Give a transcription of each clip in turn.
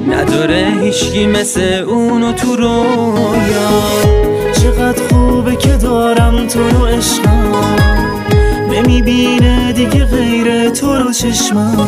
نداره هیچکی مثل اونو تو رویا. چقدر خوبه که دارم تو رو عشقم، نمیبینه دیگه غیر تو رو چشمم.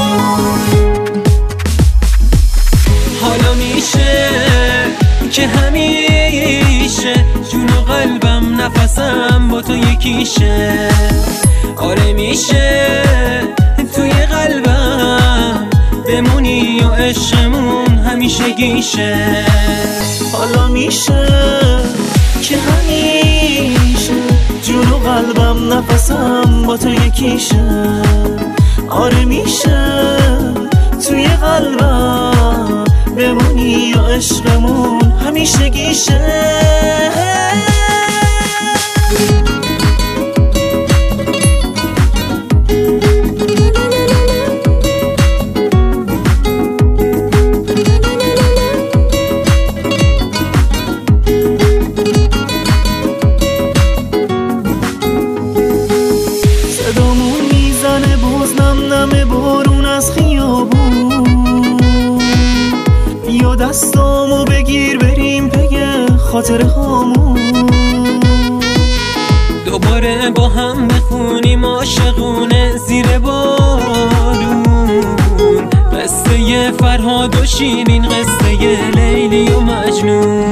حالا میشه که همیشه جون و قلبم نفسم با تو یکیشه. آره میشه توی قلبم بمونی و عشقمون همیشه گیشه. حالا میشه که همیشه جون و قلبم نفسم با تو یکیشه. آره میشه توی قلبم بمونی و عشقمون همیشه گیشه. صدامون میزنه باز نم نم بارون از خیابون. یا دستامو بگیر بریم پی خاطر هامون. دوباره با هم بخونیم عاشقونه زیر بارون. قصه فرهاد و شیرین، قصه لیلی و مجنون.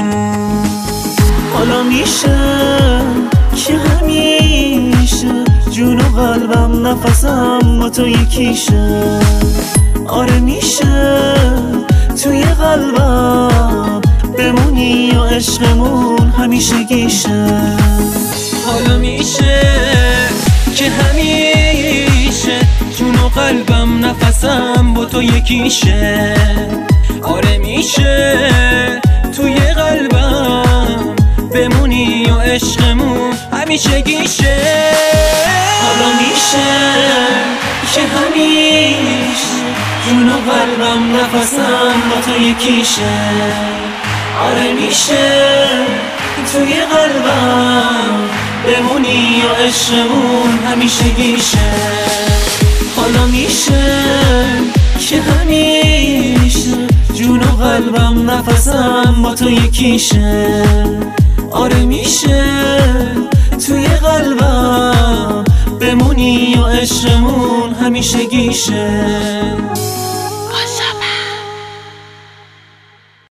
حالا میشه که همیشه جون و قلبم نفسم با تو یکیشه. آره میشه توی قلبم بمونی و عشقمون همیشه گیشه. حالا میشه که همیشه جون و قلبم نفسم با تو یکیشه. آره میشه توی قلبم بمونی و عشقمون همیشه گیشه. حالا میشه که همیشه جون و قلبم نفسم با تو یکیشه. آره میشه توی قلبم بمونی و عشقمون همیشه گیشه. حالا میشه که همیشه جون و قلبم نفسم با تو یکیشه. آره میشه توی قلبم بمونی و عشقمون همیشه گیشه.